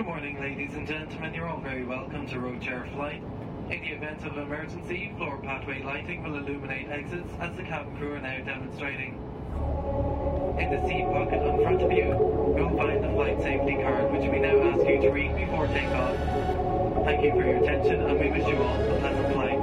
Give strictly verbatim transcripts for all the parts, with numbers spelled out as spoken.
Good morning, ladies and gentlemen. You're all very welcome to Roadshare Flight. In the event of an emergency, floor pathway lighting will illuminate exits as the cabin crew are now demonstrating. In the seat pocket in front of you, you'll find the flight safety card, which we now ask you to read before takeoff. Thank you for your attention, and we wish you all a pleasant flight.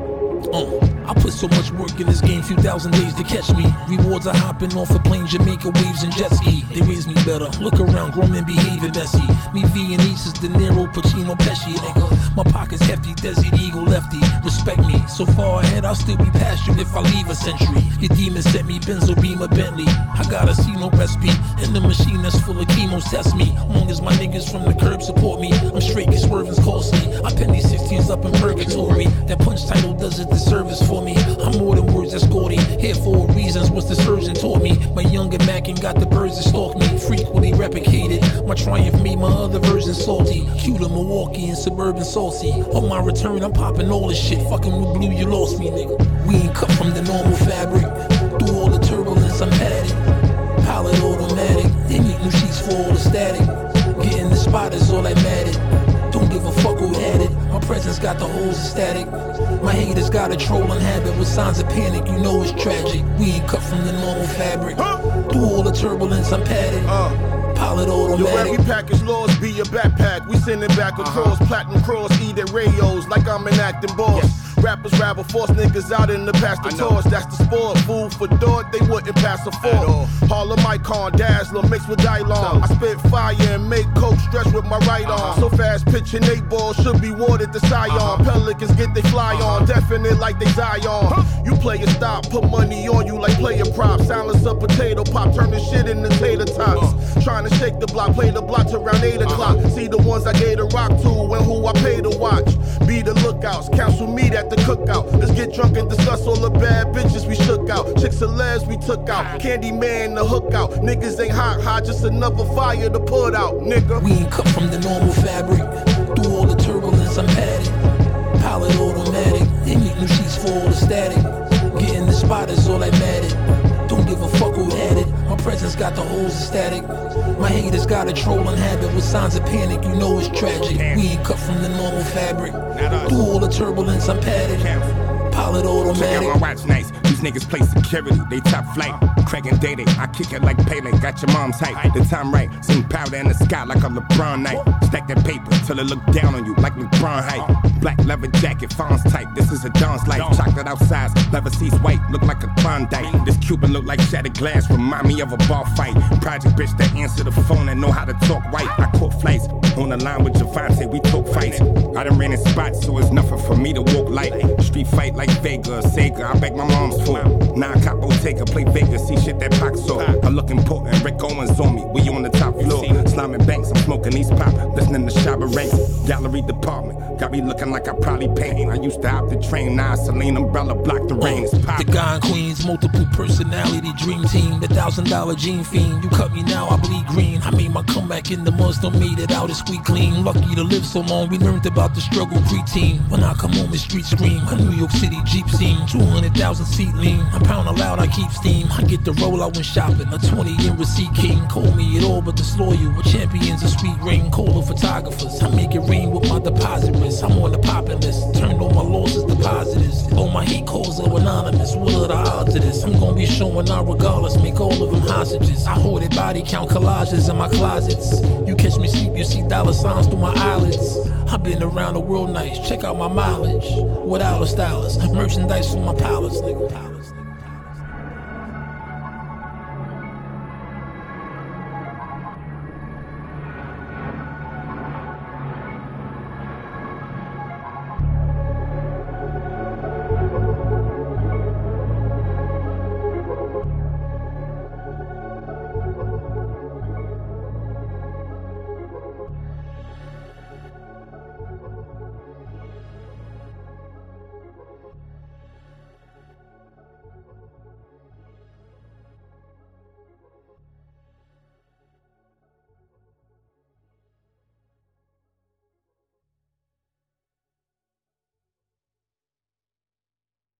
Uh, I put so much work in this game, few thousand days to catch me. Rewards are hopping off a plane, Jamaica waves and jet ski. They raise me better, look around, grown men behaving messy. Me V and East is De Niro, Pacino, Pesci, nigga. My pocket's hefty, Desert Eagle, lefty. Respect me, so far ahead I'll still be past you if I leave a century. Your demon sent me, Benzo, Beamer, Bentley. I gotta see no recipe, in the machine that's full of chemos, test me. Long as my niggas from the curb support me, I'm straight, cause swerving's costly. I pen these sixteens up in purgatory. That punch title does it the service for me. I'm more than words that's gaudy. Here for reasons, what's the surgeon taught me. My younger Mackin got the birds that stalk me. Frequently replicated. My triumph made my other version salty. Cue to Milwaukee and suburban saucy. On my return, I'm popping all this shit. Fucking with blue, you lost me, nigga. We ain't cut from the normal fabric. Through all the turbulence, I'm padded. Pilot automatic. They need new sheets for all the static. Getting the spot is all that mattered. Don't give a fuck who had it. My presence got the holes static. My haters got a trolling habit with signs of panic. You know it's tragic. We ain't cut from the normal fabric. Huh? Through all the turbulence, I'm padded. Uh. Pilot automatic. Yo, every package laws be a backpack. We send it back across, uh-huh. Platinum cross, eat at radios like I'm an acting boss. Yes. Rappers rabble, force niggas out in the past the torch. That's the sport, food for thought, they wouldn't pass a fork. Harlem icon, dazzler, mixed with Dylon. I spit fire and make coke stretch with my right arm. Uh-huh. So fast pitching eight balls should be watered to Sion. Uh-huh. Pelicans get they fly uh-huh. on, definite like they Zion. Huh. You play a stop, put money on you like player prop. Silence a potato pop, turn the shit into tater tots. Uh-huh. Trying to shake the block, play the block till around eight o'clock. Uh-huh. See the ones I gave the rock to and who I pay to watch. Be the lookouts, counsel me at the cookout. Let's get drunk and discuss all the bad bitches we shook out. Chicks and celebs we took out. Candy man the hook out. Niggas ain't hot, hot, just another fire to put out, nigga. We ain't cut from the normal fabric. Through all the turbulence, I'm padded. Pilot automatic. They need new sheets for all the static. Getting the spot is all that mattered. Don't give a fuck who had it. My presence got the holes static. My haters got a trolling habit with signs of panic. You know it's tragic. We ain't cut from the normal fabric. Through all the turbulence, I'm padded. Pilot automatic. Check out my watch nice. These niggas play security. They top flight. Cracking Day Day. I kick it like Pele. Got your mom's height. The time right. Sing powder in the sky like a LeBron night. Stack that paper till it look down on you like LeBron height. Black leather jacket, Fonz type. This is a Don's life. Chocolate outside. Leather seats white. Look like a Klondike. This Cuban look like shattered glass. Remind me of a bar fight. Project bitch that answer the phone and know how to talk white. I caught flights on the line with Javante. We talk fights. I done ran in spots, so it's nothing for me to walk light. Street fight like Vega, Sega. I beg my mom's for. Now I cop Bottega, play Vegas, see shit that Pac saw. I look important, Rick Owens on me. We on the top floor. Slamming banks, I'm smoking these pop. Listening to Shabba Ranks. Gallery department. Got me looking like I probably paint. I used to hop the train. Now Celine umbrella block the rain. It's the guy in Queens, multiple personality, dream team. The thousand dollar gene fiend. You cut me now, I bleed green. I made my comeback in the mud, still made it out, it's squeak clean. Lucky to live so long, we learned about the struggle preteen. When I come home, the street scream. A New York City Jeep scene. two hundred thousand seat lean. I pound aloud, I keep steam. I get the roll, I went shopping. A twenty in receipt king. Call me it all but disloyal. With champions of sweet rain. Cola photographers. I make it rain with my deposit risk. I'm on the poppin' list. Turned all my losses to positives. All my hate calls are anonymous. What are the odds of this? I'm gonna be showing out regardless. Make all of them hostages. I hoarded body count collages in my closets. You catch me sleep, you see dollar signs through my eyelids. I've been around the world nice. Check out my mileage. Without a stylist. Merchandise for my palace, nigga.